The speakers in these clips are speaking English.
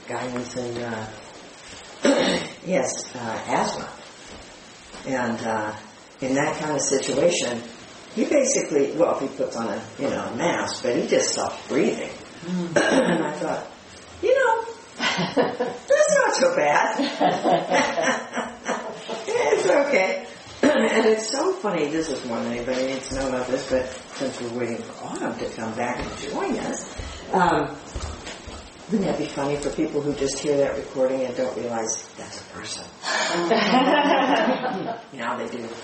guy was in, he has asthma. And in that kind of situation, he basically, well, he puts on a mask, but he just stops breathing. And I thought, that's not so bad. It's okay. And it's so funny, this is more than anybody needs to know about this, but since we're waiting for Autumn to come back and join us, wouldn't that be funny for people who just hear that recording and don't realize that's a person? Now they do.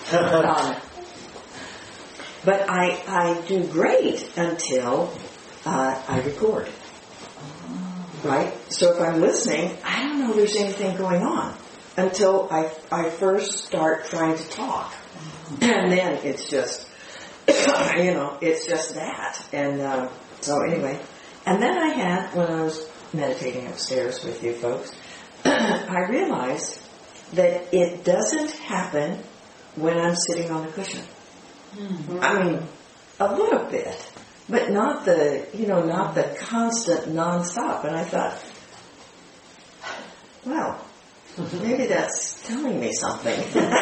But I do great until I record. Right? So if I'm listening, I don't know there's anything going on until I first start trying to talk. And then it's just, it's just that. And so anyway. And then I had, when I was meditating upstairs with you folks, I realized that it doesn't happen when I'm sitting on a cushion. Mm-hmm. I mean, a little bit, but not the constant nonstop. And I thought, well, maybe that's telling me something.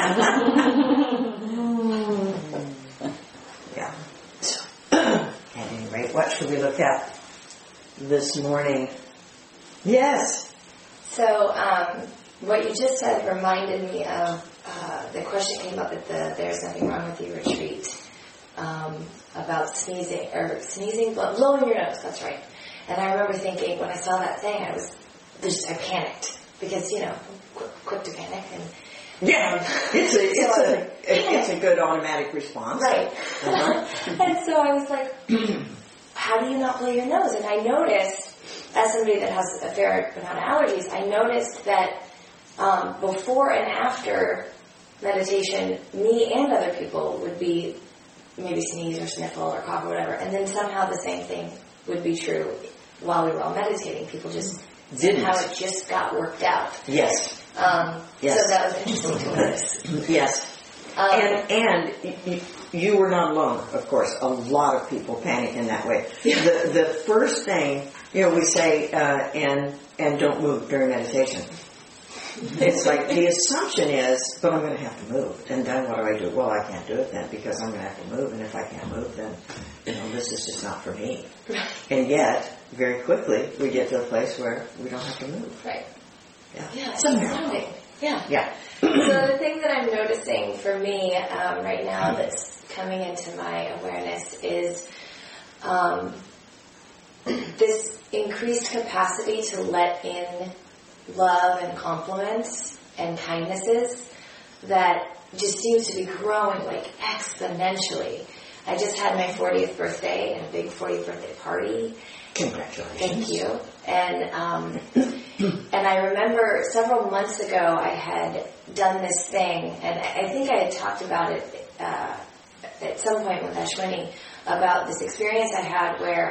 Yeah. So, at any rate, what should we look at this morning? Yes. So, what you just said reminded me of the question came up at the There's Nothing Wrong With You retreat about sneezing, blowing your nose. That's right. And I remember thinking when I saw that thing, I panicked because I'm quick to panic and. Yeah, it's a good automatic response. Right. Uh-huh. And so I was like, how do you not blow your nose? And I noticed, as somebody that has a fair amount of allergies, I noticed that before and after meditation, me and other people would be maybe sneeze or sniffle or cough or whatever, and then somehow the same thing would be true while we were all meditating. People just didn't. How it just got worked out. Yes. Yes. So that was interesting to notice. Yes. And you were not alone, of course. A lot of people panic in that way. Yeah. The first thing, we say, and don't move during meditation. It's like the assumption is, but I'm going to have to move. And then what do? Well, I can't do it then because I'm going to have to move. And if I can't move, then, this is just not for me. And yet, very quickly, we get to a place where we don't have to move. Right. Yeah, it's astounding. Yeah. So the thing that I'm noticing for me right now that's coming into my awareness is this increased capacity to let in love and compliments and kindnesses that just seems to be growing like exponentially. I just had my 40th birthday and a big 40th birthday party. Congratulations. Thank you. And I remember several months ago I had done this thing, and I think I had talked about it at some point with Ashwini about this experience I had where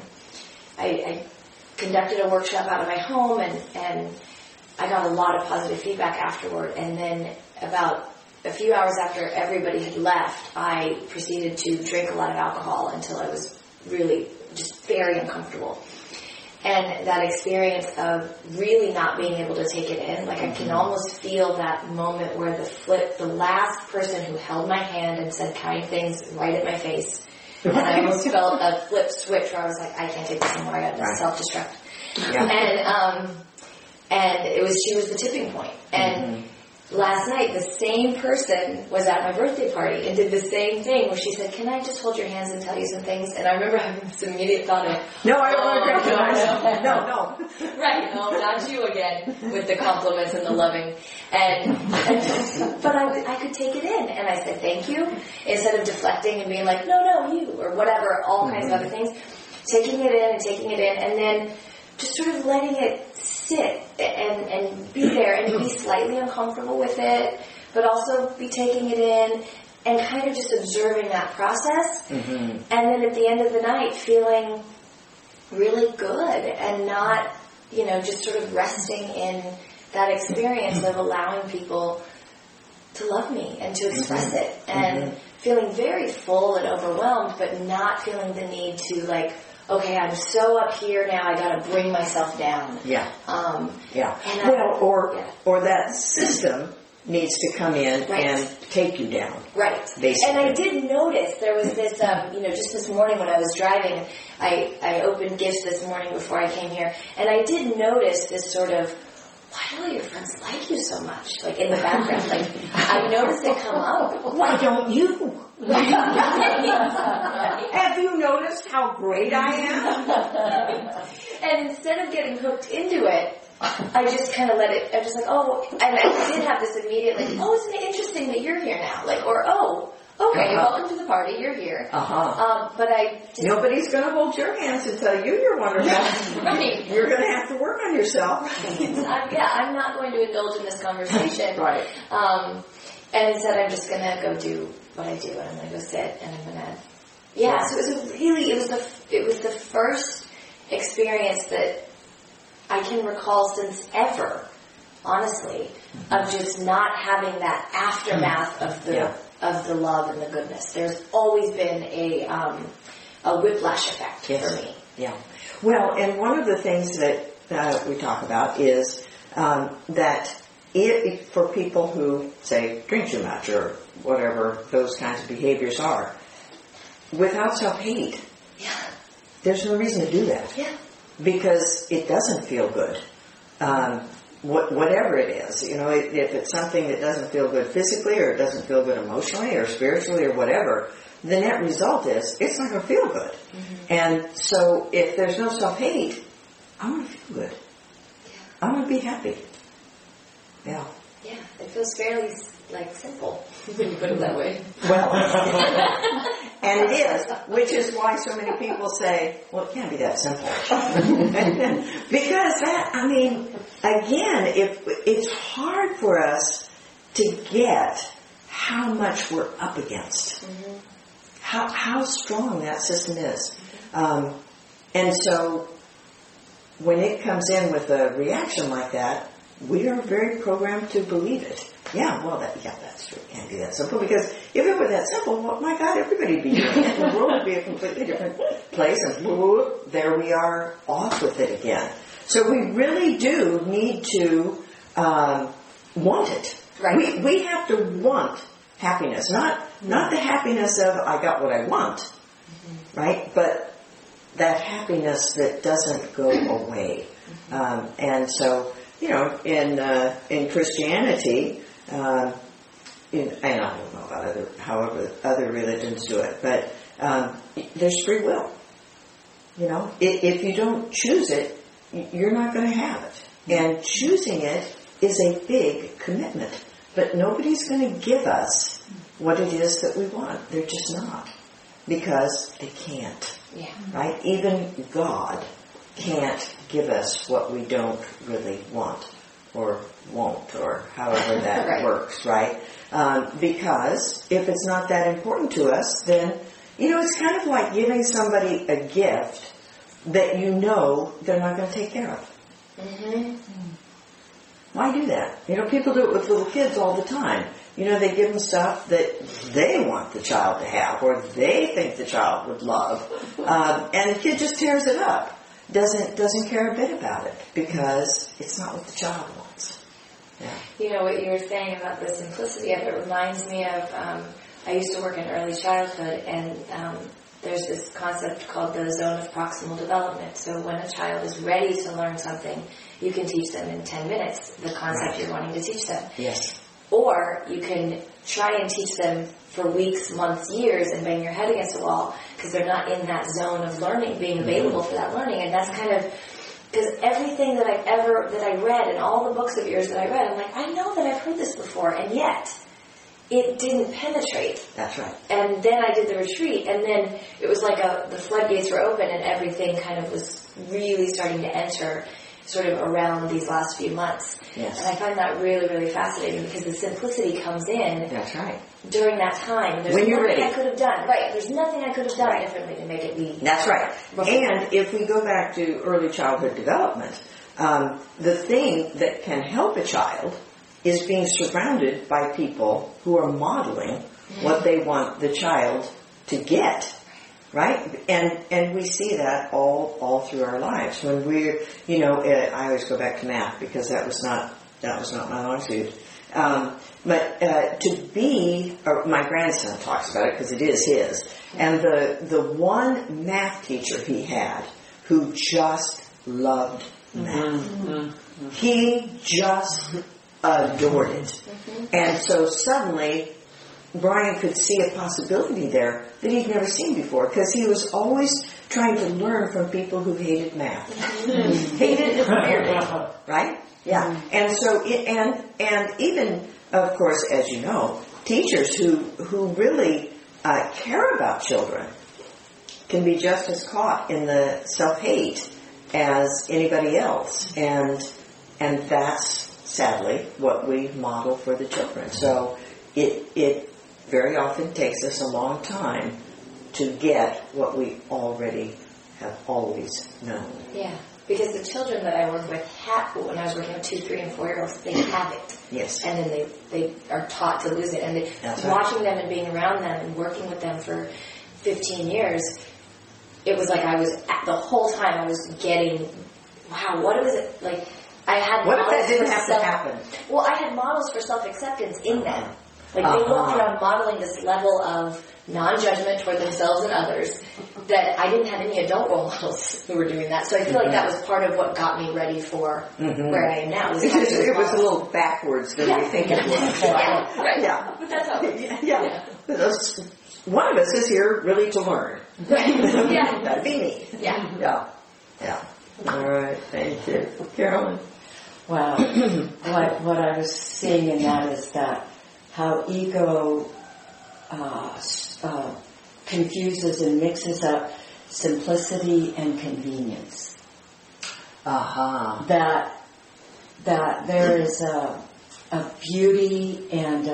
I conducted a workshop out of my home, and I got a lot of positive feedback afterward. And then about a few hours after everybody had left, I proceeded to drink a lot of alcohol until I was really just very uncomfortable. And that experience of really not being able to take it in, like I can almost feel that moment where the last person who held my hand and said kind things right at my face, and I almost felt a flip switch where I was like, I can't take this anymore, I got to self-destruct. Yeah. And she was the tipping point. And last night, the same person was at my birthday party and did the same thing where she said, can I just hold your hands and tell you some things? And I remember having this immediate thought of, no, I don't want to recognize. No. Right, no, not you again, with the compliments and the loving. But I could take it in. And I said, thank you, instead of deflecting and being like, no, you, or whatever, all kinds of other things. Taking it in, and then just sort of letting it sit and be there and be slightly uncomfortable with it, but also be taking it in and kind of just observing that process. And then at the end of the night feeling really good and not, just sort of resting in that experience of allowing people to love me and to express it and feeling very full and overwhelmed, but not feeling the need to okay, I'm so up here now, I got to bring myself down. Yeah. Yeah. And or that system needs to come in and take you down. Right. Basically. And I did notice there was this, just this morning when I was driving, I opened gifts this morning before I came here, and I did notice this sort of, why do all your friends like you so much? Like in the background, like I noticed it come up. Why don't you? Have you noticed how great I am? And instead of getting hooked into it, I just kind of let it, I was just like, oh, and I did have this immediately, oh, isn't it interesting that you're here now? Like, or, oh, okay, welcome to the party, you're here. But I just... Nobody's going to hold your hands and tell you you're wonderful. Right. You're going to have to work on yourself. I'm not going to indulge in this conversation. Right. And instead I'm just going to go do what I do, and I'm going to go sit, and I'm going to... So it was the first experience that I can recall since ever, honestly, of just not having that aftermath of the love and the goodness. There's always been a whiplash effect for me. Yeah. Well, and one of the things that we talk about is that for people who, say, drink too much or whatever those kinds of behaviors are, without self-hate, there's no reason to do that. Yeah. Because it doesn't feel good. Whatever it is, if it's something that doesn't feel good physically or it doesn't feel good emotionally or spiritually or whatever, the net result is it's not going to feel good. Mm-hmm. And so if there's no self-hate, I want to feel good. Yeah. I want to be happy. Yeah. Yeah, it feels fairly simple when you put it that way. Well, and it is, which is why so many people say, well, it can't be that simple. Because again, it's hard for us to get how much we're up against, how strong that system is. And so when it comes in with a reaction like that, we are very programmed to believe it. That's true. It can't be that simple. Because if it were that simple, well, my God, everybody would be doing it. The world would be a completely different place. And whoop, there we are, off with it again. So we really do need to want it. Right. We have to want happiness, not the happiness of I got what I want, right? But that happiness that doesn't go away. And so, in Christianity. And I don't know about however other religions do it, but there's free will. If you don't choose it, you're not going to have it. And choosing it is a big commitment. But nobody's going to give us what it is that we want. They're just not. Because they can't. Yeah. Right? Even God can't give us what we don't really want. Or won't, or however that works, right? Because if it's not that important to us, then, it's kind of like giving somebody a gift that they're not going to take care of. Mm-hmm. Why do that? People do it with little kids all the time. They give them stuff that they want the child to have, or they think the child would love, and the kid just tears it up. Doesn't care a bit about it because it's not what the child wants. Yeah. What you were saying about the simplicity of it reminds me of I used to work in early childhood, and there's this concept called the zone of proximal development. So when a child is ready to learn something, you can teach them in 10 minutes the concept you're wanting to teach them. Yes. Or you can try and teach them for weeks, months, years, and bang your head against the wall because they're not in that zone of learning, being available for that learning. And that's kind of, because everything that I read and all the books of yours that I read, I'm like, I know that I've heard this before, and yet it didn't penetrate. That's right. And then I did the retreat, and then it was like the floodgates were open, and everything kind of was really starting to enter sort of around these last few months. Yes. And I find that really, really fascinating because the simplicity comes in. That's right. During that time. There's when you're nothing ready. I could have done. Right. There's nothing I could have done differently to make it be. That's right. And if we go back to early childhood development, the thing that can help a child is being surrounded by people who are modeling what they want the child to get. right? And we see that all through our lives. When we're, I always go back to math because that was not my long suit. But to be, or my grandson talks about it because it is his, and the one math teacher he had who just loved math. Mm-hmm. He just adored it. Mm-hmm. And so suddenly Brian could see a possibility there that he'd never seen before because he was always trying to learn from people who hated math. Mm-hmm. Hated it, feared it, right? Yeah. Mm-hmm. And so, and even, of course, as you know, teachers who really care about children can be just as caught in the self-hate as anybody else. And that's sadly what we model for the children. So it very often takes us a long time to get what we already have always known. Yeah. Because the children that I work with when I was working with 2, 3, and 4-year-olds, they have it. Yes. And then they are taught to lose it. And watching them and being around them and working with them for 15 years, it was like the whole time I was getting, wow, what was it? Like, I had what if that didn't have to happen? Well, I had models for self-acceptance in them. Like, they walked around modeling this level of non-judgment toward themselves and others that I didn't have any adult role models who were doing that. So I feel like that was part of what got me ready for where I am now. It was a little backwards than we think it was. Yeah, right. Yeah. But that's how it is. Yeah. One of us is here really to learn. Right. Yeah. That'd be me. Yeah. Yeah. Yeah. All right. Thank you. Carolyn? Wow. What I was seeing in that is that how ego confuses and mixes up simplicity and convenience. That there is a beauty and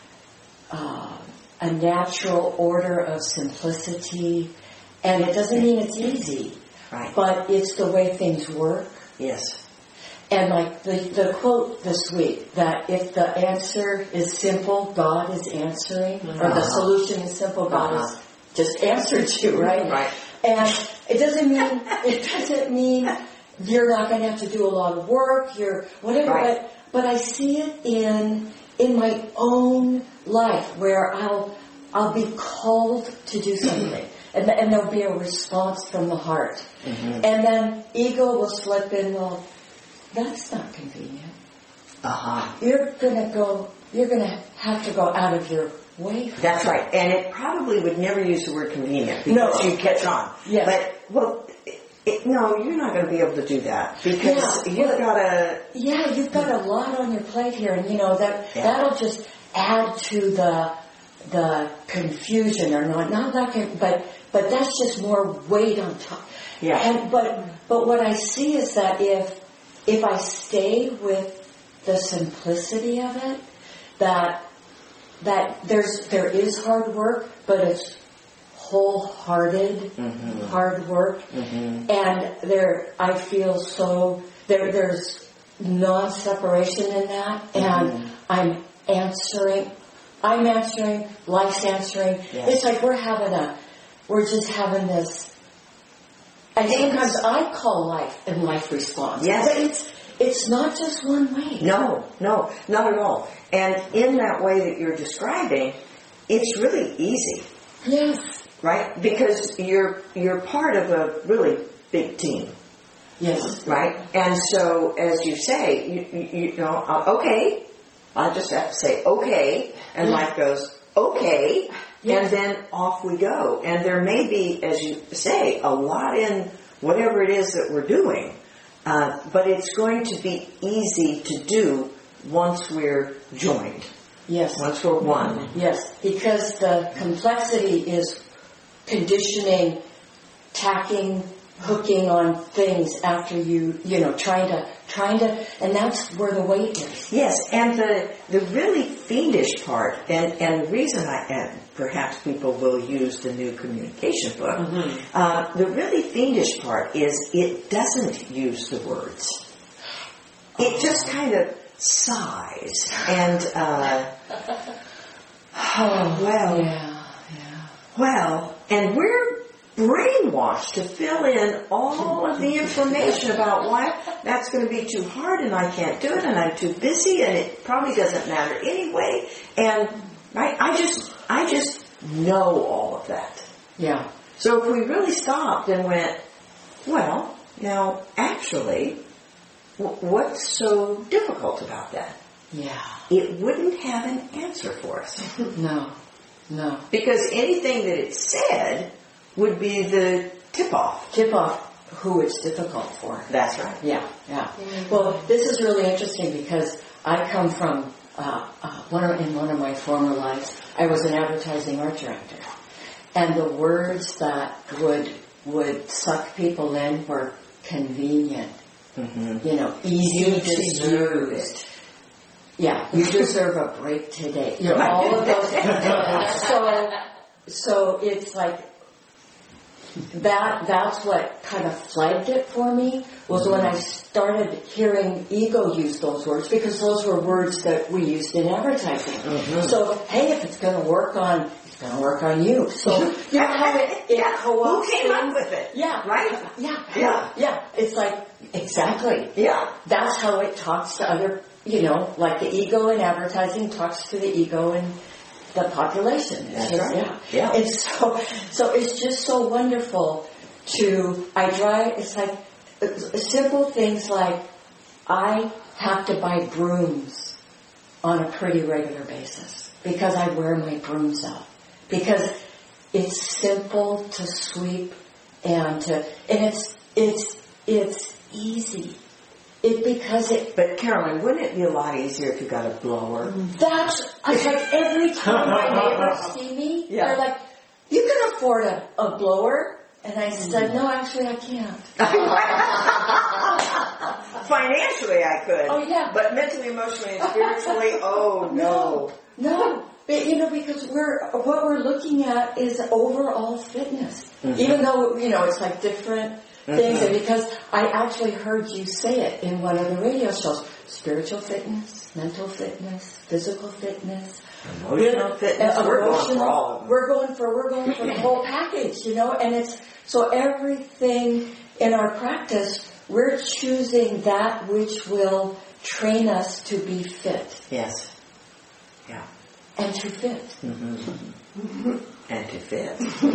a natural order of simplicity, and it doesn't mean it's easy, right? But it's the way things work. Yes. And like the quote this week, that if the answer is simple, God is answering, or the solution is simple, God is just answered you, right? Right. And it doesn't mean you're not going to have to do a lot of work, you're whatever, right. But I see it in my own life where I'll be called to do something. And there'll be a response from the heart. Mm-hmm. And then ego will slip in, well, that's not convenient. You're gonna have to go out of your way. That's right. And it probably would never use the word convenient because you catch on. Yeah. But, no, you're not going to be able to do that because you've got to... Yeah, you've got a lot on your plate here, and that'll just add to the confusion or not that, but that's just more weight on top. Yeah. And but what I see is that if I stay with the simplicity of it, that there is hard work, but it's wholehearted hard work, and I feel there's non-separation in that, and I'm answering, life's answering. Yes. It's like we're just having this. And sometimes I call life and life response. Yes. But it's not just one way. No, not at all. And in that way that you're describing, it's really easy. Yes. Right? Because you're part of a really big team. Yes. Right? And so, as you say, you know, okay, I just have to say okay, and life goes, okay, and then off we go. And there may be, as you say, a lot in whatever it is that we're doing, but it's going to be easy to do once we're joined. Yes. Once we're one. Yes, because the complexity is conditioning, tacking, hooking on things after trying to, and that's where the weight is. Yes, and the really fiendish part, and the reason and perhaps people will use the new communication book, the really fiendish part is it doesn't use the words. It just kind of sighs and, well, and we're brainwashed to fill in all of the information about why that's going to be too hard and I can't do it and I'm too busy and it probably doesn't matter anyway. And right, I just know all of that. Yeah. So if we really stopped and went, well, now actually, what's so difficult about that? Yeah. It wouldn't have an answer for us. No. Because anything that it said would be the tip-off. Tip off who it's difficult for. That's right. Yeah. Well, this is really interesting because I come from, in one of my former lives, I was an advertising art director. And the words that would suck people in were convenient, easy to use. Yeah, you deserve a break today. All of those. So it's like that's what kind of flagged it for me was when I started hearing ego use those words, because those were words that we used in advertising. So hey, if it's going to work on you. So you know how it who came up with it? Yeah. Right? Yeah. It's like, exactly. Yeah. That's how it talks to other, like the ego in advertising talks to the ego in the population. That's right. Yeah. And so it's just so wonderful it's like simple things like I have to buy brooms on a pretty regular basis because I wear my brooms out. Because it's simple to sweep and it's easy. But Carolyn, wouldn't it be a lot easier if you got a blower? I was like, every time my neighbors see me, they're like, you can afford a blower? And I said, no, actually I can't. Financially I could. Oh yeah. But mentally, emotionally, and spiritually, oh no. No. But, because what we're looking at is overall fitness. Even though, it's like different things. And because I actually heard you say it in one of the radio shows. Spiritual fitness, mental fitness, physical fitness. Emotional fitness. We're going for all of them. We're going for the whole package, and it's, so everything in our practice, we're choosing that which will train us to be fit. Yes. Yeah. And to fit. And to fit.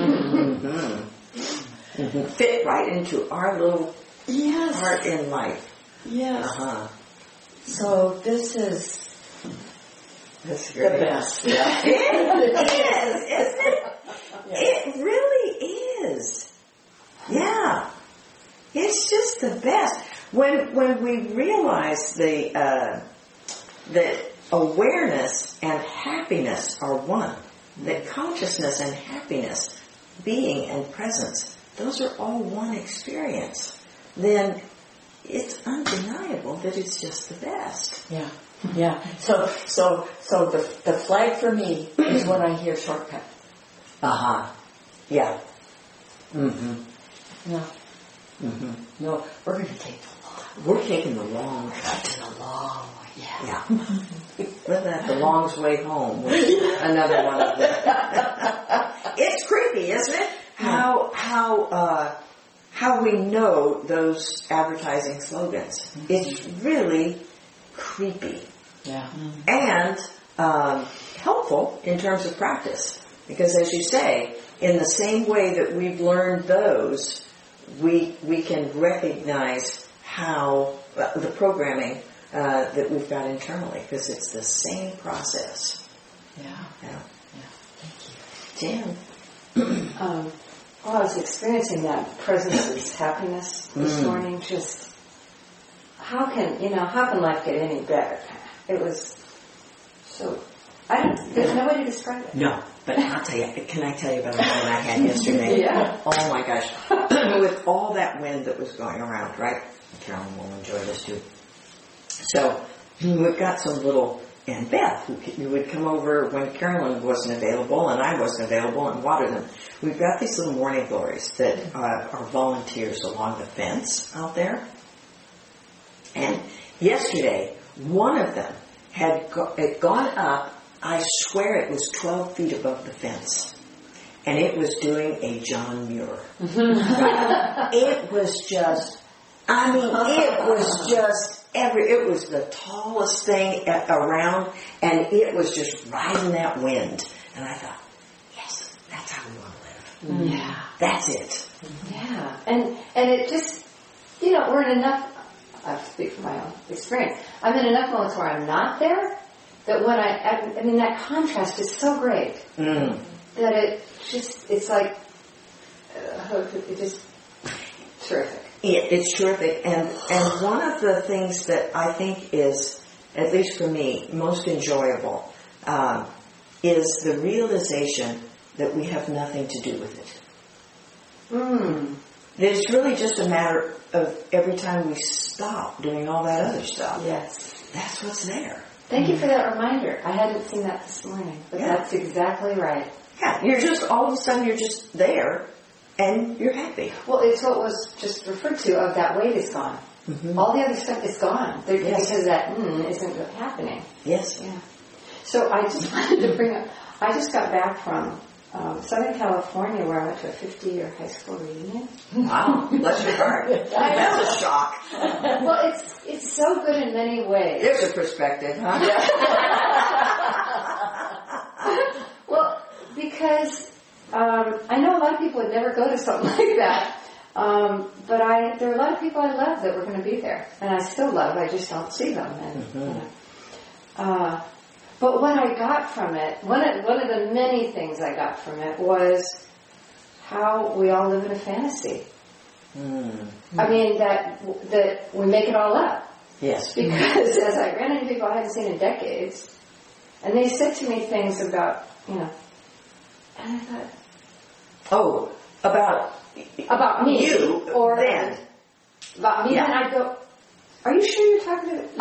Fit right into our little part in life. Yes. So this is the best. Yeah. It is, isn't it? Yes. It really is. Yeah. It's just the best. When we realize that awareness and happiness are one, that consciousness and happiness, being and presence, those are all one experience, then it's undeniable that it's just the best. Yeah. Yeah. So the flag for me is when I hear shortcut. Yeah. Yeah. No, we're going to take the long. We're taking the long cut. The long way. Yeah. Wasn't that the long's way home? Another one of them. It's creepy, isn't it? How we know those advertising slogans. It's really creepy. Yeah. And helpful in terms of practice. Because as you say, in the same way that we've learned those, we can recognize how the programming that we've got internally, because it's the same process. Yeah. Thank you. Jan? While I was experiencing that presence of happiness this morning, just how can life get any better? It was so, there's no way to describe it. No, but I'll tell you, can I tell you about the one I had yesterday? Yeah. Oh my gosh. With all that wind that was going around, right? Carolyn will enjoy this too. So, we've got some little, and Beth, who would come over when Carolyn wasn't available and I wasn't available and water them. We've got these little morning glories that are volunteers along the fence out there. And yesterday, one of them had gone up, I swear it was 12 feet above the fence. and it was doing a John Muir. It was just, it was just it was the tallest thing around, and it was just riding that wind. And I thought, yes, that's how we want to live. Yeah. That's it. Yeah. And it just, we're in enough, I speak from my own experience, I'm in enough moments where I'm not there, that when that contrast is so great, that it's like, it just, terrific. It's terrific. And one of the things that I think is, at least for me, most enjoyable, is the realization that we have nothing to do with it. It's really just a matter of every time we stop doing all that other stuff. Yes. That's what's there. Thank you for that reminder. I hadn't seen that this morning, but that's exactly right. Yeah, you're just, all of a sudden you're just there, and you're happy. Well, it's what was just referred to, of that weight is gone. All the other stuff is gone. Because that isn't happening. Yes. Yeah. So I just wanted to bring up, I just got back from Southern California, where I went to a 50-year high school reunion. Wow, bless your heart. That's a shock. Well, it's so good in many ways. There's a perspective, huh? Well, because I know a lot of people would never go to something like that, but there are a lot of people I love that were going to be there, and I still love. I just don't see them. And but what I got from it, one of the many things I got from it was how we all live in a fantasy. I mean that we make it all up. Yes. Because as I ran into people I hadn't seen in decades, and they said to me things about, and I thought, about me, you, or then, about me, and I'd go, are you sure you're talking to me?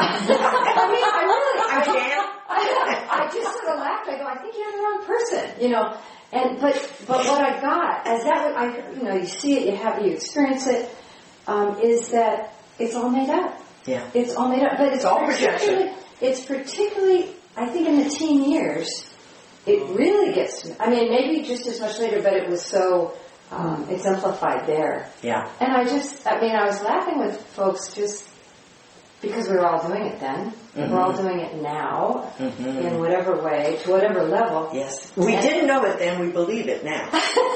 I just sort of laughed. I go, I think you have the wrong person, And but what I got as that, you see it, you experience it, is that it's all made up. Yeah. It's all made up, but it's all projection. It's particularly, I think, in the teen years, it really gets to me. I mean, maybe just as much later, but it was so exemplified there. Yeah. And I was laughing with folks just because we were all doing it then. We're all doing it now, in whatever way, to whatever level. Yes. We didn't know it then, we believe it now.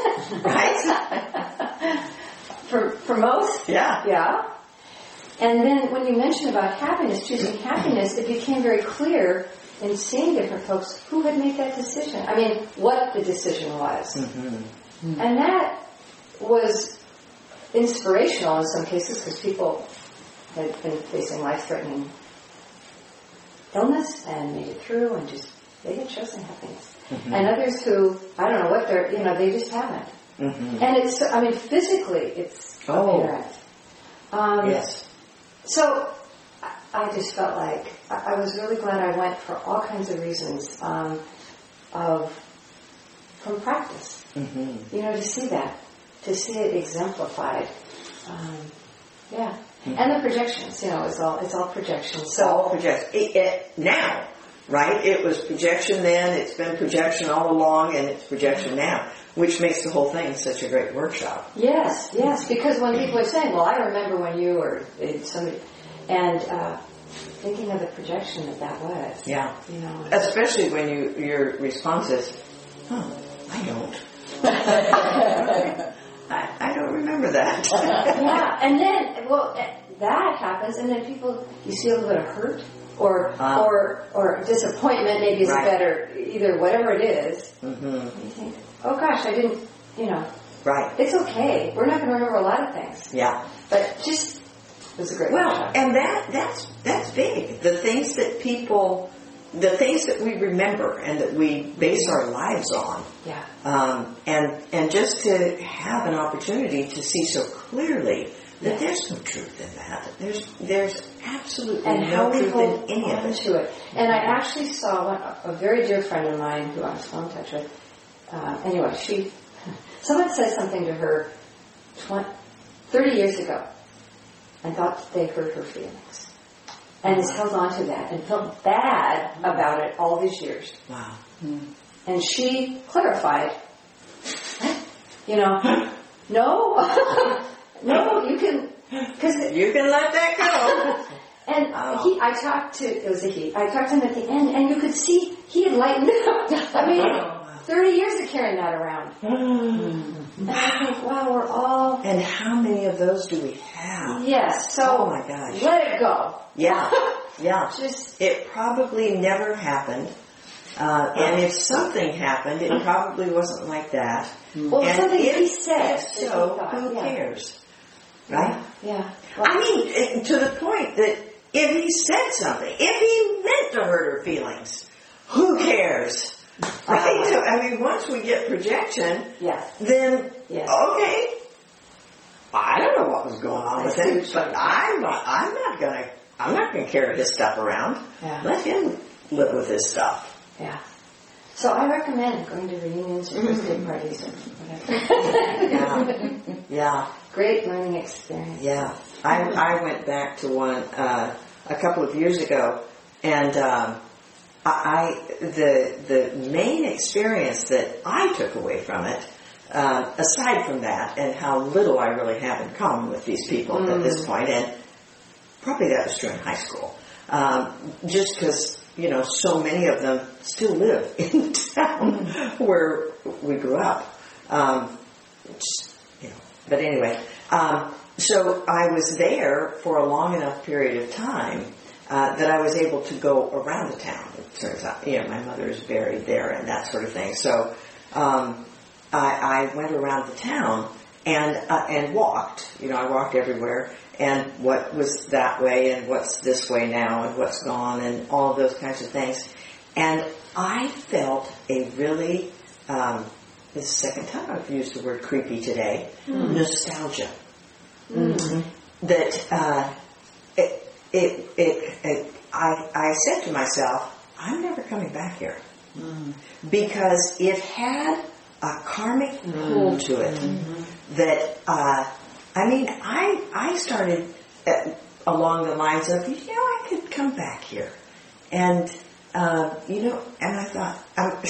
Right? For most? Yeah. Yeah. And then when you mentioned about happiness, choosing happiness, it became very clear in seeing different folks who had made that decision. I mean, what the decision was. And that was inspirational in some cases because people had been facing life-threatening illness and made it through and they had chosen happiness. And others who, I don't know what they just haven't. And it's, physically it's apparent. Yes. So I just felt like I was really glad I went for all kinds of reasons from practice. To see it exemplified. And the projections, it's all projections. So all projection. Now, right? It was projection then, it's been projection all along, and it's projection now, which makes the whole thing such a great workshop. Yes, because when people are saying, well, I remember when you were somebody, and thinking of the projection that was. Yeah. Especially when your response is, I don't. I don't remember that. Yeah, and then, that happens, and then people, you see a little bit of hurt, or disappointment, maybe is better, either whatever it is. You think, oh gosh, I didn't, Right. It's okay. We're not going to remember a lot of things. Yeah. But it was a great workshop. And that's big. The things that we remember and that we base our lives on. Yeah. And just to have an opportunity to see so clearly that there's no truth in that. There's absolutely no truth in any of it. And I actually saw a very dear friend of mine who I'm still in touch with. Someone said something to her 30 years ago and thought they hurt her feelings. And has held on to that and felt bad about it all these years. Wow. And she clarified, No, no, you can, because You can let that go. and I talked to him at the end, and you could see he had lightened up. I mean, 30 years of carrying that around. And I think, wow, we're all... And how many of those do we have? Yes, so Oh my gosh. let it go. Yeah, yeah. Just... It probably never happened. And if something happened, it probably wasn't like that. Well, and something if, he said. if so, who cares? Right? Yeah. Well, I mean, to the point that if he said something, if he meant to hurt her feelings, who cares? Right? I mean, once we get projection, yes. then, Yes. okay, I don't know what was going on with him, but I'm not gonna carry his stuff around. Yeah. Let him live with his stuff. Yeah. So I recommend going to reunions or birthday parties or whatever. Yeah. Great learning experience. Yeah. I went back to one a couple of years ago, and the main experience that I took away from it, aside from that, and how little I really have in common with these people at this point, and probably that was true in high school, just because, so many of them still live in the town where we grew up. But anyway, so I was there for a long enough period of time that I was able to go around the town. It turns out, my mother is buried there and that sort of thing. So I went around the town and walked. I walked everywhere, and what was that way and what's this way now and what's gone and all of those kinds of things. And I felt a really, this is the second time I've used the word creepy today, nostalgia. That I said to myself, I'm never coming back here, because it had a karmic pull to it. That I started along the lines of, I could come back here, and and I thought,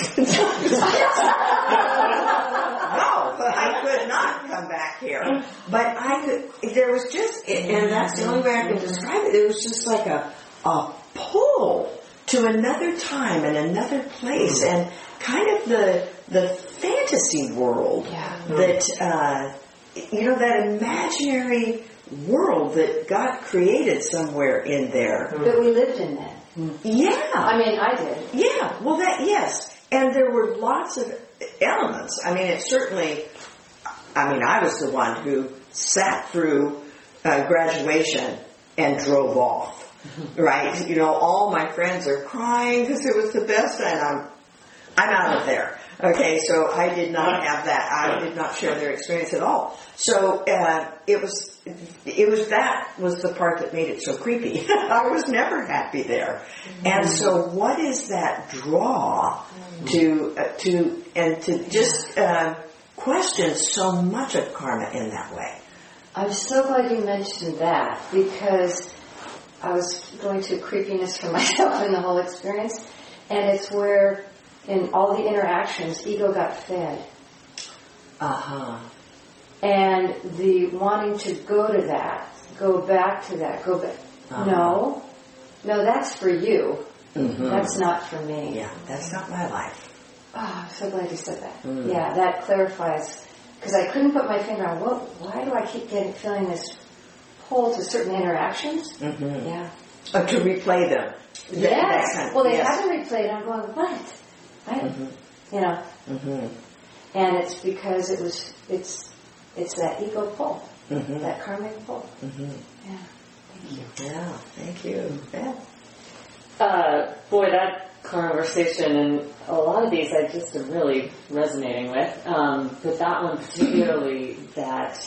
no, I could not come back here. But I could, there was just, and that's the only way I can describe it, it was just like a pull to another time and another place, and kind of the fantasy world that, that imaginary world that God created somewhere in there. But we lived in that. Yeah. I mean, I did. Yeah, well yes. And there were lots of elements. It certainly, I was the one who sat through graduation and drove off, right? All my friends are crying because it was the best, and I'm out of there. Okay, so I did not have that. I did not share their experience at all. So it was that was the part that made it so creepy. I was never happy there. And so, what is that draw to just question so much of karma in that way? I'm so glad you mentioned that, because I was going to creepiness for myself in the whole experience, and it's where in all the interactions, ego got fed. And the wanting to go to that, go back to that, go back. No, that's for you. That's not for me. Yeah, that's not my life. Oh, I'm so glad you said that. Yeah, that clarifies, because I couldn't put my finger on, why do I keep feeling this pull to certain interactions? Yeah. To replay them. Yes. They yes. haven't replayed. I'm going, what? And it's because it's that ego pull, that karmic pull. Yeah. Thank you. Yeah. Thank you. Yeah. Boy, that conversation and a lot of these I just am really resonating with. But that one particularly, that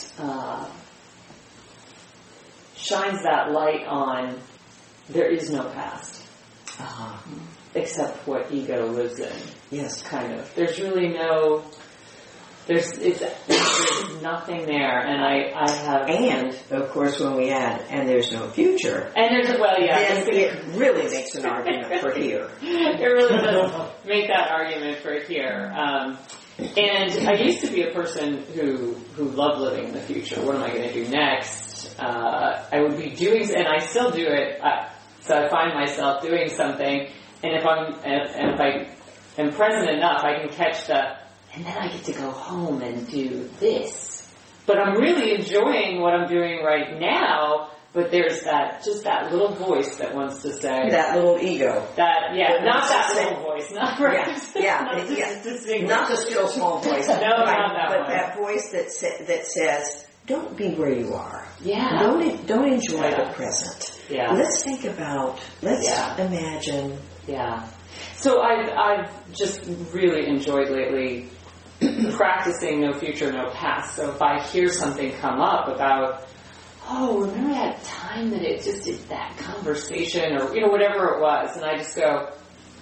shines that light on there is no past. Except what ego lives in. Yes. Kind of. There's really there's nothing there, and I have... And, of course, when we add, and there's no future. And there's, then it really makes an argument for here. It really does make that argument for here. And I used to be a person who loved living in the future. What am I going to do next? I would be doing, and I still do it. So I find myself doing something, and if I am present enough, I can catch and then I get to go home and do this. But I'm really enjoying what I'm doing right now. But there's that little voice that wants to say that little ego. Not that little voice, not right. Not the still small voice. No, not that but one. that voice that says, "Don't be where you are. Yeah. Don't enjoy the present. Yeah. Let's think about. Let's imagine." Yeah. So I've just really enjoyed lately practicing no future, no past. So if I hear something come up about, oh, remember that time that it just did that conversation, or whatever it was, and I just go,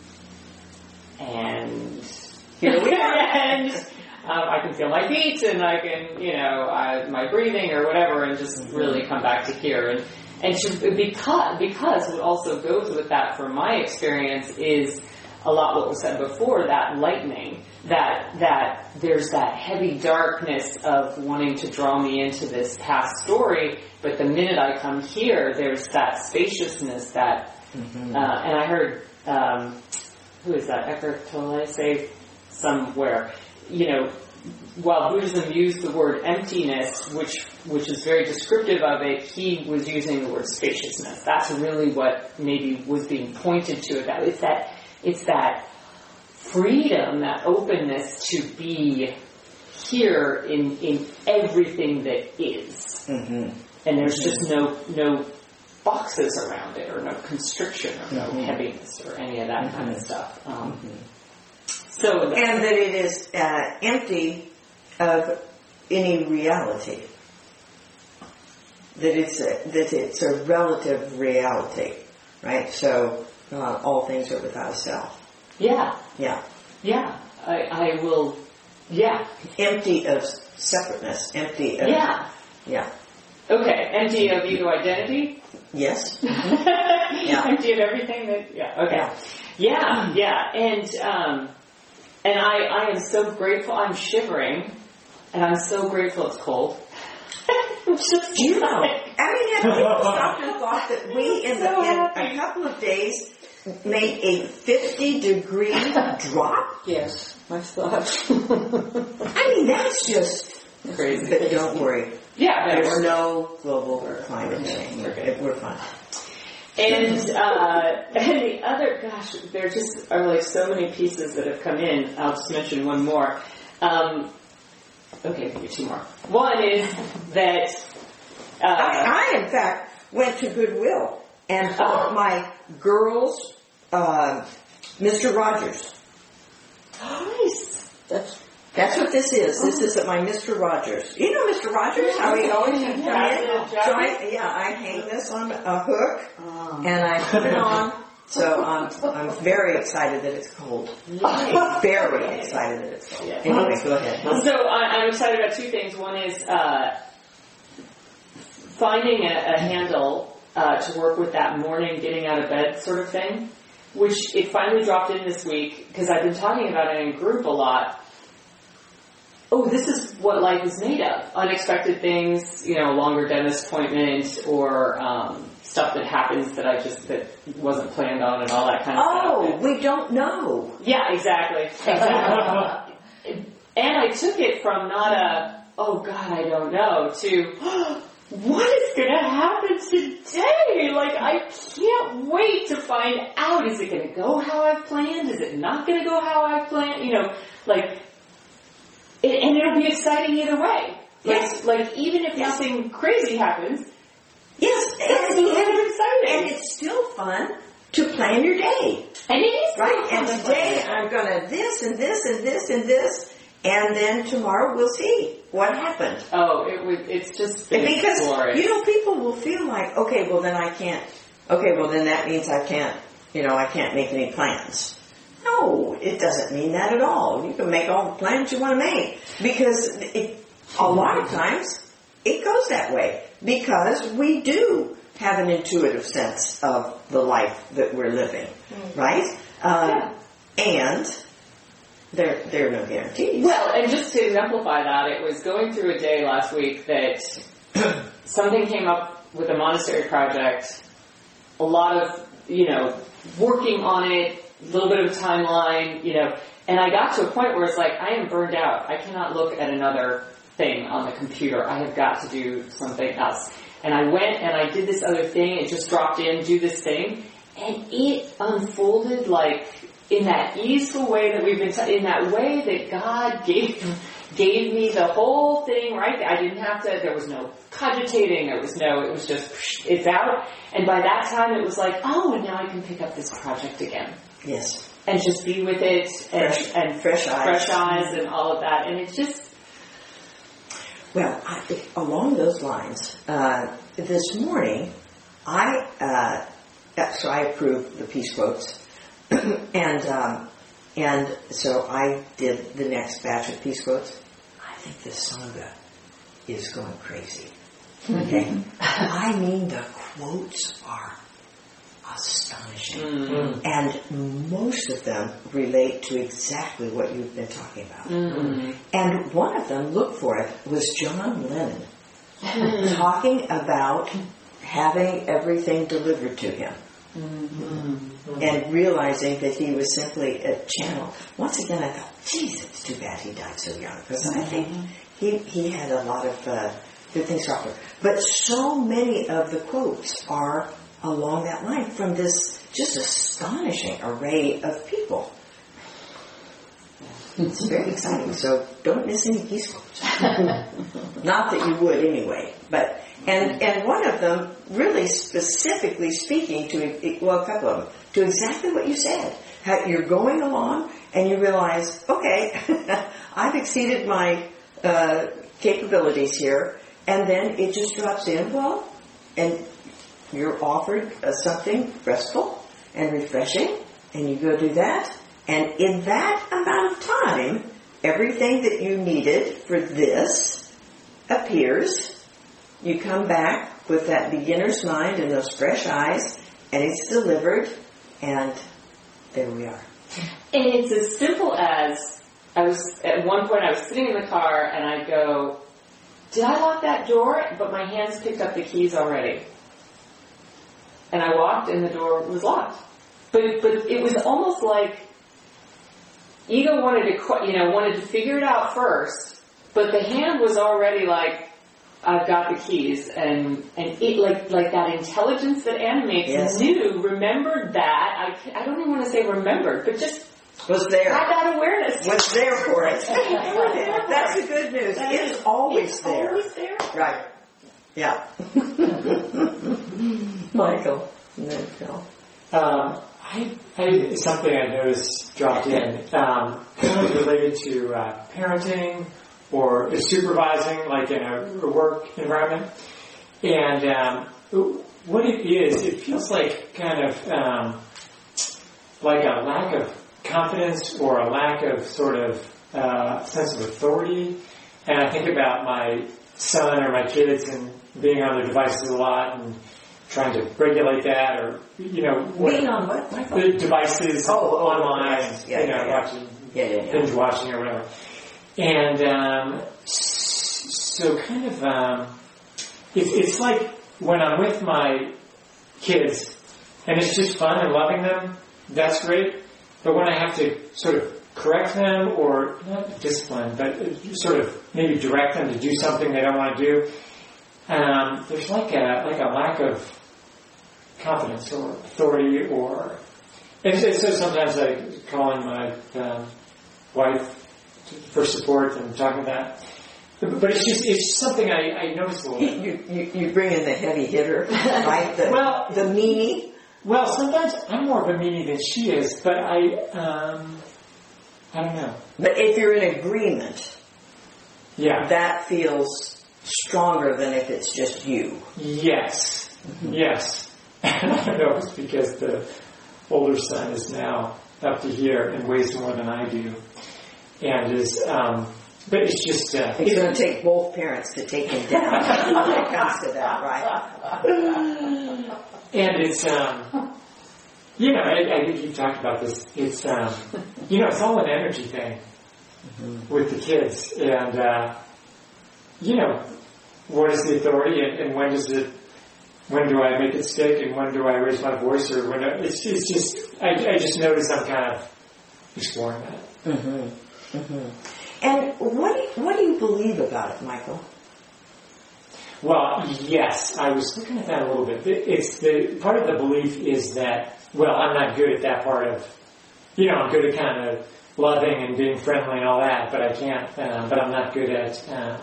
and here we are, and I can feel my feet, and I can, my breathing or whatever, and just really come back to here, because what also goes with that, from my experience, is a lot what was said before, that lightning, that there's that heavy darkness of wanting to draw me into this past story, but the minute I come here, there's that spaciousness that, and I heard, who is that, Eckhart Tolle say somewhere, while Buddhism used the word emptiness, which is very descriptive of it, he was using the word spaciousness. That's really what maybe was being pointed to about it. It's that freedom, that openness to be here in everything that is. And there's just no boxes around it, or no constriction, or no heaviness, or any of that kind of stuff. And that it is empty of any reality. That it's a relative reality, right? So all things are without self. Yeah. I will. Yeah. Empty of separateness. Empty of. Yeah. Okay. Empty of ego identity. Yes. Empty of everything that. Yeah. Okay. Yeah. And I am so grateful. I'm shivering, and I'm so grateful it's cold. Have people stopped and thought that we, in a couple of days, made a 50-degree drop? Yes, I thought. That's just crazy. But don't worry. Yeah, there's no global climate change. We're fine. And the other, there just are like so many pieces that have come in. I'll just mention one more. Okay, maybe two more. One is that I in fact went to Goodwill and bought my girls Mr. Rogers. Nice. That's what this is. This is my Mr. Rogers. You know Mr. Rogers? How he always come in. So I hang this on a hook and I put it on. So I'm very excited that it's cold. Very excited that it's cold. Anyway, go ahead. So I'm excited about two things. One is finding a handle to work with that morning getting out of bed sort of thing, which it finally dropped in this week because I've been talking about it in group a lot. Oh, this is what life is made of. Unexpected things, longer dentist appointment or stuff that happens that wasn't planned on and all that kind of stuff. Oh, we don't know. Yeah, exactly. And I took it from not a, oh God, I don't know, to, what is going to happen today? Like, I can't wait to find out. Is it going to go how I've planned? Is it not going to go how I've planned? And it'll be exciting either way. Like even if nothing crazy happens. Yes, it's exciting. And it's still fun to plan your day. And it is right. And today I'm going to this and this and this and this, and then tomorrow we'll see what happened. Oh, it's just because glorious. People will feel like, okay, well then I can't. Okay, well then that means I can't. I can't make any plans. No, it doesn't mean that at all. You can make all the plans you want to make because a lot of times it goes that way because we do have an intuitive sense of the life that we're living, right? And There are no guarantees. Well, and just to exemplify that, it was going through a day last week that something came up with a monastery project, a lot of, working on it, a little bit of a timeline, and I got to a point where it's like, I am burned out. I cannot look at another thing on the computer. I have got to do something else. And I went and I did this other thing. It just dropped in, do this thing. And it unfolded like in that easeful way that we've been, in that way that God gave me the whole thing, right? I didn't have to, there was no cogitating, it was just, it's out. And by that time it was like, oh, and now I can pick up this project again. Yes. And just be with it, and fresh eyes and all of that. And it's just... Well, along those lines, this morning, so I approved the peace quotes, and so I did the next batch of peace quotes. I think the Sangha is going crazy. Okay? I mean, the quotes are astonishing. Mm-hmm. And most of them relate to exactly what you've been talking about. Mm-hmm. And one of them, look for it, was John Lennon talking about having everything delivered to him. Mm-hmm. And realizing that he was simply a channel. Once again, I thought, geez, it's too bad he died so young, because I think he had a lot of good things to offer. But so many of the quotes are along that line from this just astonishing array of people. It's very exciting, so don't miss any peace quotes. Not that you would anyway, but and one of them really specifically speaking to, well, a couple of them, to exactly what you said. How you're going along and you realize, okay, I've exceeded my capabilities here, and then it just drops in, well, and you're offered something restful and refreshing, and you go do that, and in that amount of time, everything that you needed for this appears. You come back with that beginner's mind and those fresh eyes, and it's delivered, and there we are. And it's as simple as, at one point I was sitting in the car, and I go, did I lock that door? But my hands picked up the keys already. And I walked, and the door was locked. But it was almost like ego wanted to figure it out first, but the hand was already like, I've got the keys, and it like that intelligence that animates, yes. Remembered that. I don't even want to say remembered, but just was there. Had that awareness. Was there for it. That's the good news. It's always there. Always there. Right. Yeah. Michael. No, Phil. Something I noticed dropped in, kind of related to parenting or supervising, like in a work environment. And what it is, it feels like kind of like a lack of confidence or a lack of sort of sense of authority. And I think about my son or my kids and being on their devices a lot and trying to regulate that, or being on what? The devices online, watching, binge watching or whatever. And so kind of, it's like when I'm with my kids, and it's just fun and loving them, that's great. But when I have to sort of correct them, or not discipline, but sort of maybe direct them to do something they don't want to do, there's like a lack of confidence or authority, and so sometimes I call in my wife for support and talking about that. But it's something I notice a little bit. You bring in the heavy hitter, right? The meanie. Well, sometimes I'm more of a meanie than she is, but I don't know. But if you're in agreement, that feels stronger than if it's just you. Yes. Mm-hmm. Yes. And I don't know if it's because the older son is now up to here and weighs more than I do. And is, but it's just... it's going to take both parents to take him down when it comes to that, right? And it's, I think you've talked about this. It's, it's all an energy thing with the kids. And, what is the authority and when do I make it stick and when do I raise my voice or when, I just noticed I'm kind of exploring that. Mm-hmm. Mm-hmm. And what do you believe about it, Michael? Well, yes, I was looking at that a little bit. It's part of the belief is that, well, I'm not good at that part of, I'm good at kind of loving and being friendly and all that, but I can't, but I'm not good at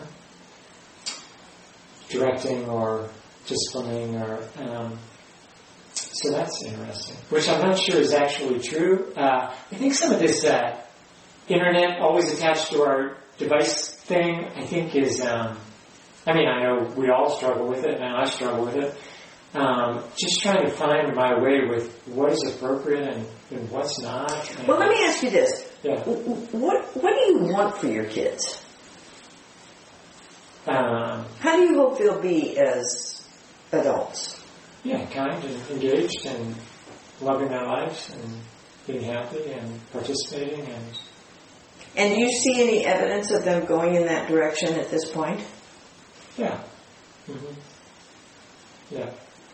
directing or disciplining or, so that's interesting, which I'm not sure is actually true. I think some of this internet always attached to our device thing, I think is, I know we all struggle with it, and I struggle with it. Just trying to find my way with what is appropriate and what's not. Well, let me ask you this. Yeah. What do you want for your kids? How do you hope they'll be as adults? Yeah, kind and engaged and loving their lives and being happy and participating And do you see any evidence of them going in that direction at this point? Yeah. Mm-hmm. Yeah.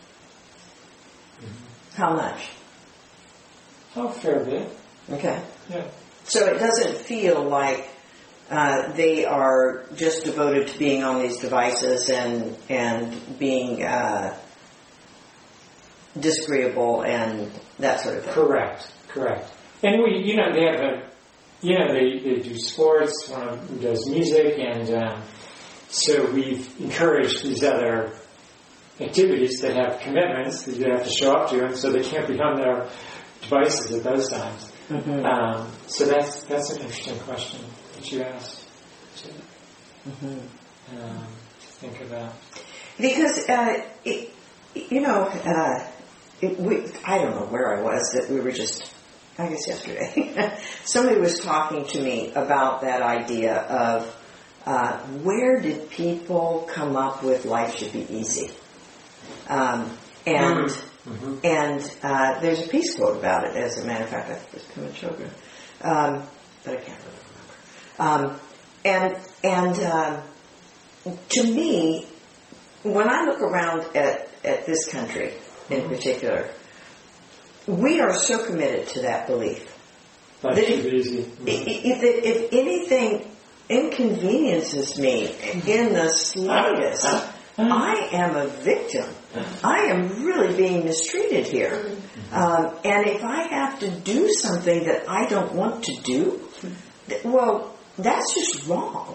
Mm-hmm. How much? Oh, a fair bit. Okay. Yeah. So it doesn't feel like they are just devoted to being on these devices and being disagreeable and that sort of thing. Correct. And they have they do sports. One of them does music, and so we've encouraged these other activities that have commitments that you have to show up to, and so they can't be on their devices at those times. Mm-hmm. So that's an interesting question that you asked to think about. Because I don't know where I was, that we were just, I guess yesterday, somebody was talking to me about that idea of where did people come up with life should be easy? And there's a Peace quote about it, as a matter of fact, I think it was Pema Chödrön, but I can't really remember. To me, when I look around at this country in particular, we are so committed to that belief that if anything inconveniences me in the slightest, I am a victim. I am really being mistreated here. And if I have to do something that I don't want to do, well, that's just wrong.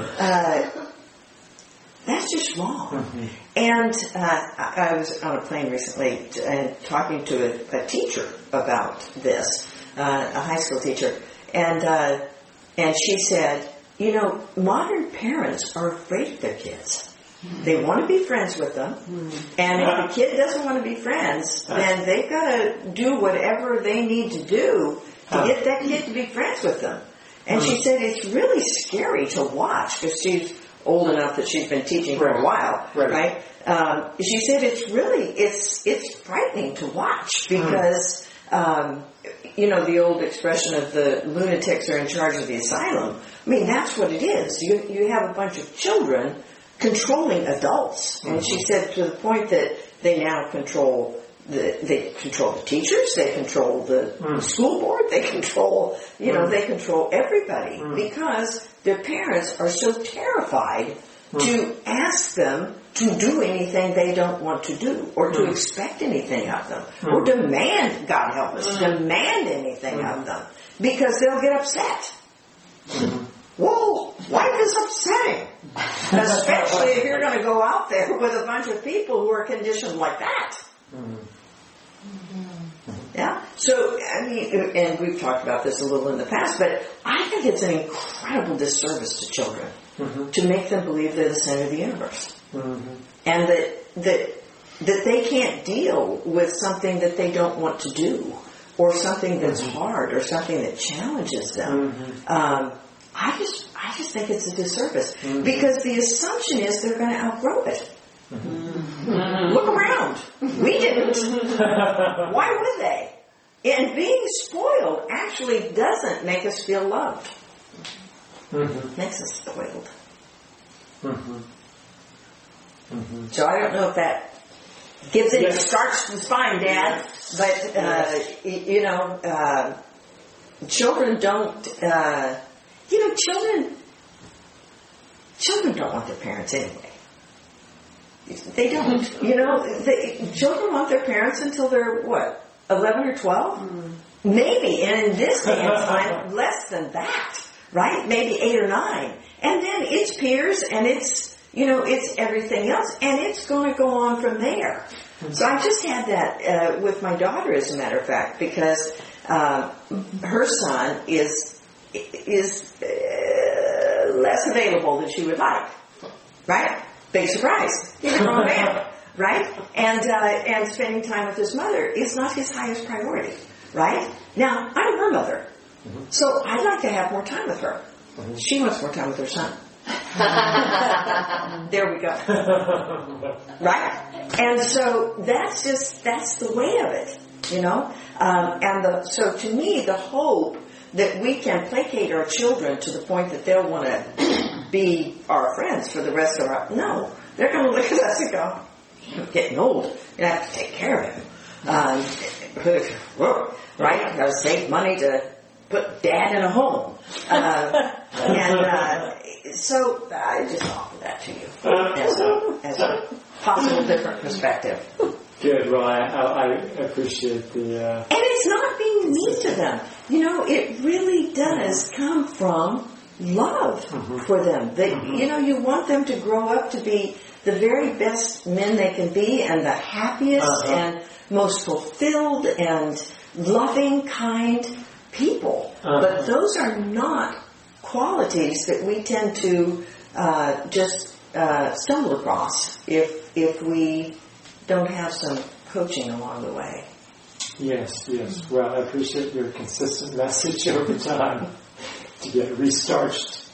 That's just wrong. Mm-hmm. And I was on a plane recently and talking to a teacher about this, a high school teacher, and she said, modern parents are afraid of their kids. They want to be friends with them, and if the kid doesn't want to be friends, then they've got to do whatever they need to do to get that kid to be friends with them. And she said it's really scary to watch, because she's old enough that she's been teaching for a while, right? She said it's frightening to watch, because the old expression of the lunatics are in charge of the asylum. I mean, that's what it is. You have a bunch of children controlling adults, and she said to the point that they now control the teachers, they control the school board, they control they control everybody, because their parents are so terrified to ask them to do anything they don't want to do, or to expect anything of them, or demand, God help us, demand anything of them, because they'll get upset. Whoa, life is upsetting. Especially if you're going to go out there with a bunch of people who are conditioned like that. Yeah? So, and we've talked about this a little in the past, but I think it's an incredible disservice to children to make them believe they're the center of the universe. And that they can't deal with something that they don't want to do, or something that's hard, or something that challenges them. I just think it's a disservice, because the assumption is they're going to outgrow it. Look around. We didn't. Why would they? And being spoiled actually doesn't make us feel loved. It makes us spoiled. So I don't know if that gives any starch to the spine, Dad. But, children don't, children don't want their parents anyway. They don't. Children want their parents until they're, 11 or 12? Maybe. And in this day and time, less than that. Right? Maybe 8 or 9. And then it's peers and it's everything else. And it's going to go on from there. So I just had that with my daughter, as a matter of fact, because her son is less available than she would like. Right? Big surprise. He's a grown man. Right? And spending time with his mother is not his highest priority. Right? Now, I'm her mother. So I'd like to have more time with her. She wants more time with her son. There we go. Right? And so that's the way of it, so to me, the hope that we can placate our children to the point that they'll want to be our friends for the rest of our... No. They're going to look at us and go, you're getting old. You have to take care of him. Right? I've got to save money to put Dad in a home. So I just offer that to you as a possible different perspective. Good. Well, I appreciate the... And it's not being mean to them. It really does come from love for them. You want them to grow up to be the very best men they can be and the happiest and most fulfilled and loving, kind people. But those are not qualities that we tend to just stumble across if we don't have some coaching along the way. Yes. Well, I appreciate your consistent message over time to get restarched.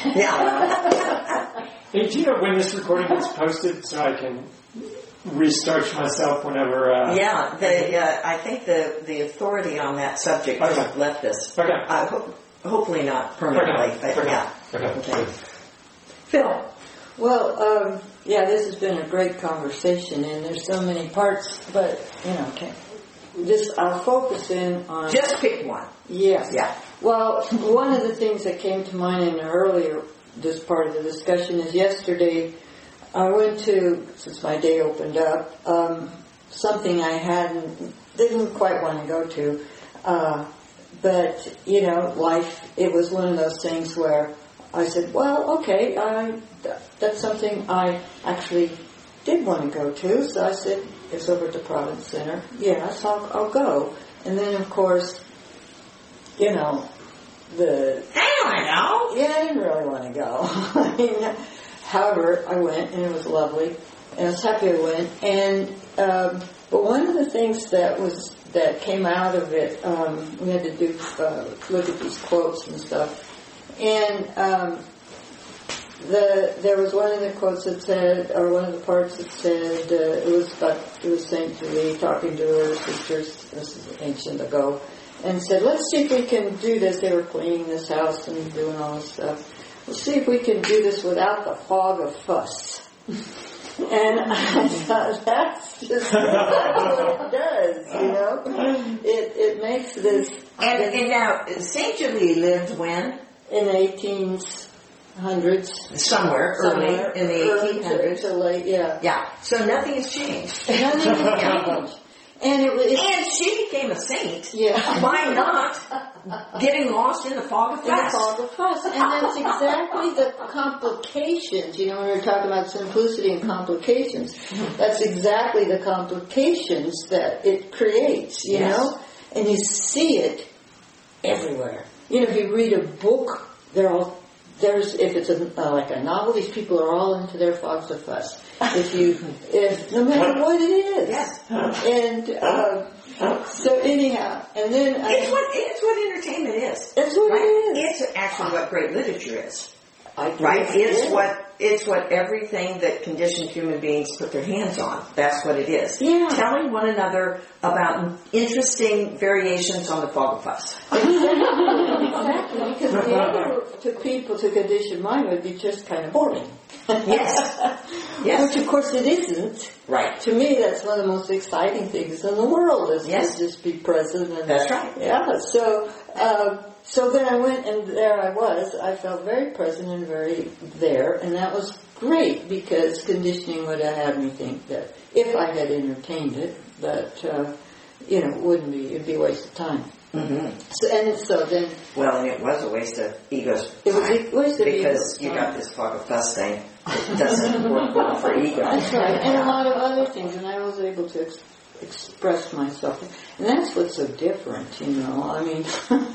Yeah. Hey, do you know when this recording gets posted so I can restarch myself whenever... I think the authority on that subject has left us. Okay. Hopefully not permanently, but yeah. Okay. Phil. Well, this has been a great conversation, and there's so many parts, but, I'll focus in on... Just pick one. Yes. Yeah. Well, one of the things that came to mind in this part of the discussion is yesterday I went to, since my day opened up, something I didn't quite want to go to, but, life, it was one of those things where I said, well, okay, that's something I actually did want to go to, so I said, it's over at the Providence Center. Yes, I'll go. And then, of course, I didn't really want to go. However, I went, and it was lovely, and I was happy I went. And but one of the things that came out of it, we had to look at these quotes and stuff, and there was one of the quotes that said, or one of the parts that said, it was Saint Julie talking to her sisters. This is ancient ago. And said, let's see if we can do this. They were cleaning this house and doing all this stuff. Let's see if we can do this without the fog of fuss. And I thought, that's just what it does, It makes this... And now, St. Julie lived when? In the 1800s. Somewhere early in the 1800s. To late, yeah. Yeah, so nothing has changed. Nothing has changed. And she became a saint. Yeah. Why not getting lost in the fog of fuss? In the fog of fuss. And that's exactly the complications. When we were talking about simplicity and complications, that's exactly the complications that it creates, you know? And you see it everywhere. If you read a book, if it's like a novel, these people are all into their fogs of fuss. No matter what it is. Yes. And so anyhow, and then it's what entertainment is. That's what it is. It's actually what great literature is. Right? It's what everything that conditioned human beings put their hands on. That's what it is. Yeah. Telling one another about interesting variations on the fog of fuss. Exactly, because the other to people to condition mind would be just kind of boring. Yes. Which of course it isn't. Right. To me, that's one of the most exciting things in the world is Yes. to just be present. And, That's right. Yeah. So then I went and there I was. I felt very present and very there, and that was great because conditioning would have had me think that if I had entertained it, that it'd be a waste of time. Mm-hmm. So then. Well, and it was a waste of ego's time. It was a waste of because you time. got this fog of fuss thing. It doesn't work well for ego. That's right, and a lot of other things, and I was able to express myself, and that's what's so different, I mean,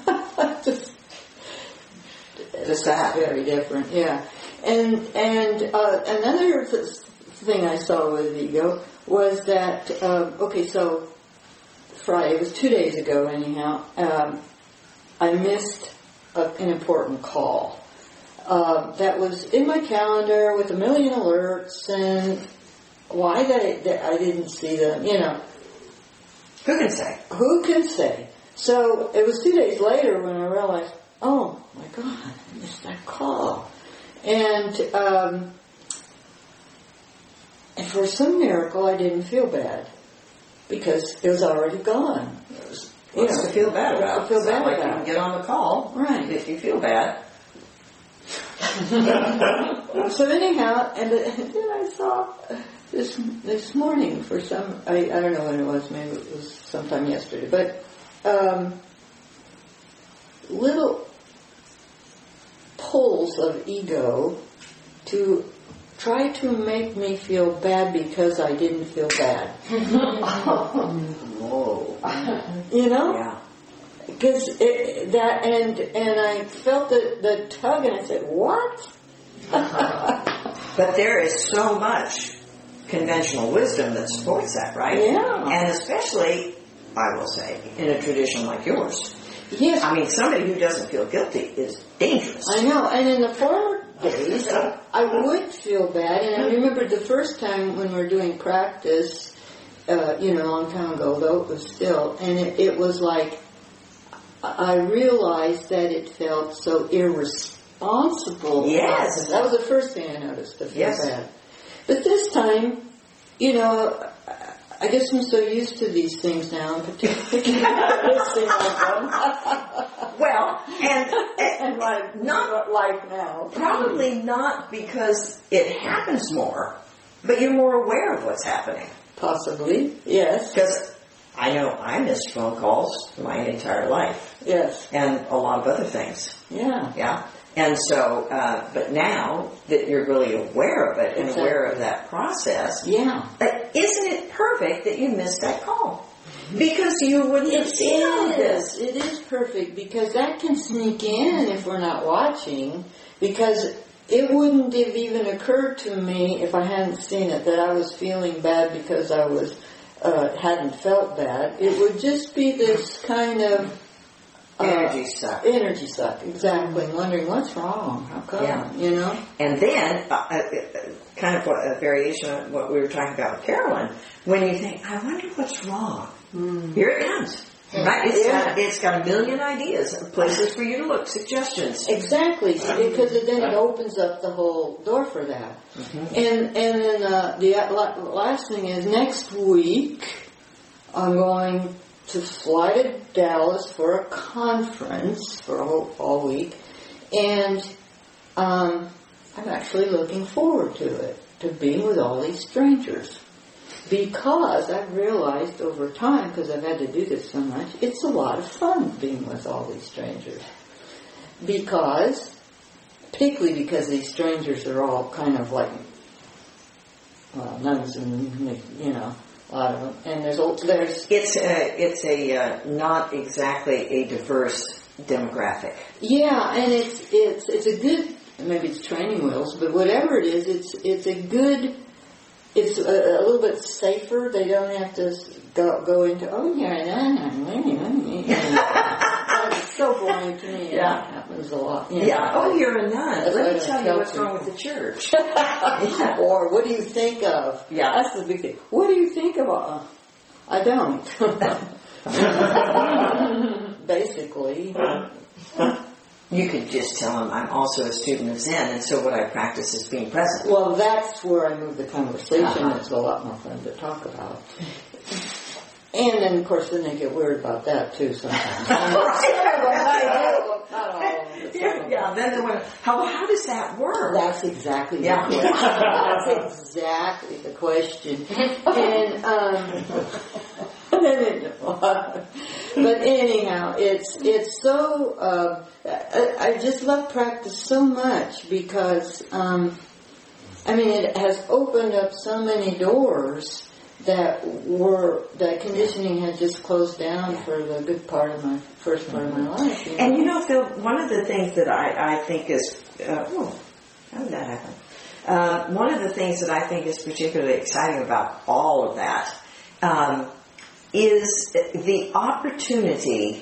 Just that. Very different, yeah. And another thing I saw with ego was that so Friday, it was 2 days ago anyhow, I missed an important call. That was in my calendar with a million alerts, and why that I didn't see them, Who can say? Who can say? So it was 2 days later when I realized, oh my God, I missed that call. And for some miracle, I didn't feel bad because it was already gone. It was, What's to feel bad about? To feel bad like about. you can get on the call, Right? If you feel bad. So anyhow, and then I saw this morning for some, I don't know when it was, maybe it was sometime yesterday, but little pulls of ego to try to make me feel bad because I didn't feel bad. Whoa. Yeah. Because and I felt the tug, and I said, "What?" But there is so much conventional wisdom that supports that, right? Yeah. And especially, I will say, in a tradition like yours. Yes. I mean, somebody who doesn't feel guilty is dangerous. I know. And in the former days, I would feel bad. And I remember the first time when we were doing practice, a long time ago, though it was still, and it was like, I realized that it felt so irresponsible. Yes. That was the first thing I noticed, to feel Yes. bad. But this time, I guess I'm so used to these things now, and particularly this thing I've done. Well, and not life now. Probably not because it happens more, but you're more aware of what's happening. Possibly, yes. Because I know I missed phone calls my entire life. Yes. And a lot of other things. Yeah. Yeah. And so, but now that you're really aware of it and aware of that process, yeah, isn't it perfect that you missed that call? Because you wouldn't have seen all this. It is perfect because that can sneak in if we're not watching, because it wouldn't have even occurred to me if I hadn't seen it that I was feeling bad because I was hadn't felt bad. It would just be this kind of energy suck. Energy suck, exactly. Wondering what's wrong, how come, And then, kind of a variation of what we were talking about with Carolyn, when you think, I wonder what's wrong. Here it comes. Right? It's got a million ideas, places for you to look, suggestions. Exactly, because then it opens up the whole door for that. Mm-hmm. And then the last thing is, next week I'm going to fly to Dallas for a conference for all week, and I'm actually looking forward to it, to being with all these strangers. Because I've realized over time, because I've had to do this so much, it's a lot of fun being with all these strangers. Particularly because these strangers are all kind of like, nuns and, a lot of them. And it's a not exactly a diverse demographic. Yeah, and it's a good, maybe it's training wheels, but whatever it is, it's a good. It's a little bit safer. They don't have to go into, it's so boring to me. Yeah. was a lot. Yeah. Oh, you're a nun. That's Let me what tell I you tell what's wrong with the church. Or what do you think of? Yeah. That's the big thing. What do you think of? I don't. Basically. You could just tell them I'm also a student of Zen, and so what I practice is being present. Well, that's where I move the conversation. It's a lot more fun to talk about. And then, of course, then they get weird about that, too, sometimes. Not all of them. Yeah, then they want to, how does that work? That's exactly the Yeah. question. That's exactly the question. And, but anyhow, it's so, I just love practice so much because, it has opened up so many doors that conditioning had just closed down for the good part of my first part of my life. You know? And Phil, one of the things that I think is, how did that happen? One of the things that I think is particularly exciting about all of that is the opportunity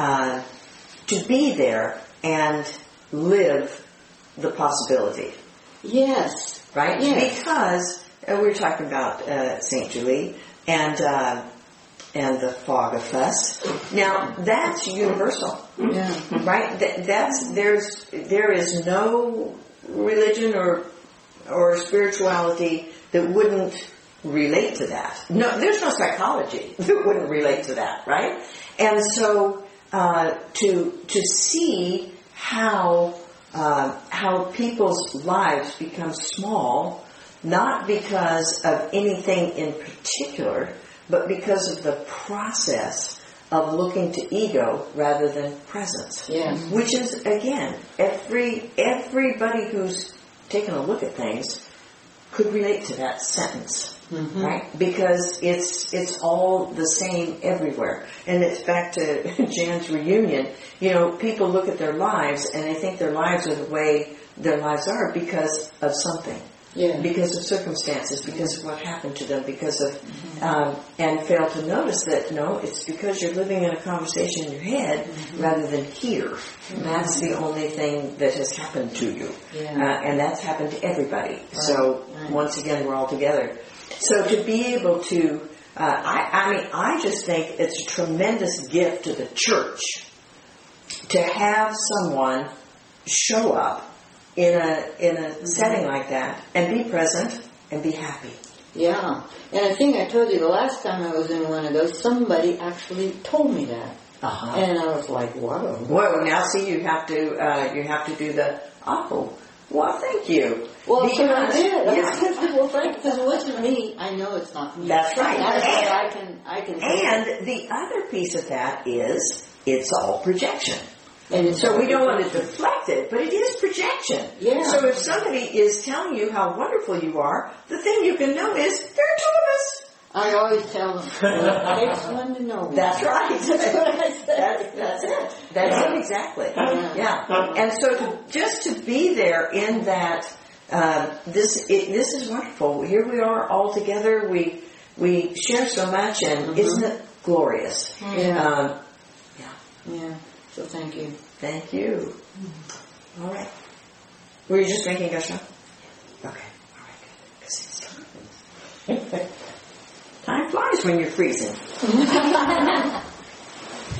to be there and live the possibility. Yes. Right? Yes. Because we were talking about St. Julie and the fog of fuss. Now that's universal, right? There is no religion or spirituality that wouldn't relate to that. No, there's no psychology that wouldn't relate to that, right? And so to see how people's lives become small. Not because of anything in particular, but because of the process of looking to ego rather than presence. Yes. Which is, again, everybody who's taken a look at things could relate to that sentence, right? Because it's all the same everywhere. And it's back to Jan's reunion. People look at their lives and they think their lives are the way their lives are because of something. Yeah. Because of circumstances, because of what happened to them, because of, and fail to notice that, no, it's because you're living in a conversation in your head rather than here. That's the only thing that has happened to you. And that's happened to everybody. Right. So, once again, we're all together. So to be able to, I just think it's a tremendous gift to the church to have someone show up in a setting like that and be present and be happy. Yeah. And I think I told you the last time I was in one of those, somebody actually told me that. And I was like, whoa. Well, now see, you have to do the, well, thank you. Well, because, I did. Yeah. Because it wasn't me. I know it's not me. That's right. That's why I can. And the other piece of that is it's all projection. And so we don't want to deflect it, but it is projection. Yeah. So if somebody is telling you how wonderful you are, the thing you can know is there are two of us. I always tell them, it takes one to know one. That's right. That's what I said. That's it. That's it, exactly. Yeah. And so to be there in that, this is wonderful. Here we are all together. We share so much, and isn't it glorious? Yeah. So thank you. Thank you. All right. Were you just making a show? Okay. All right. Good. Because it's time. Time flies when you're freezing.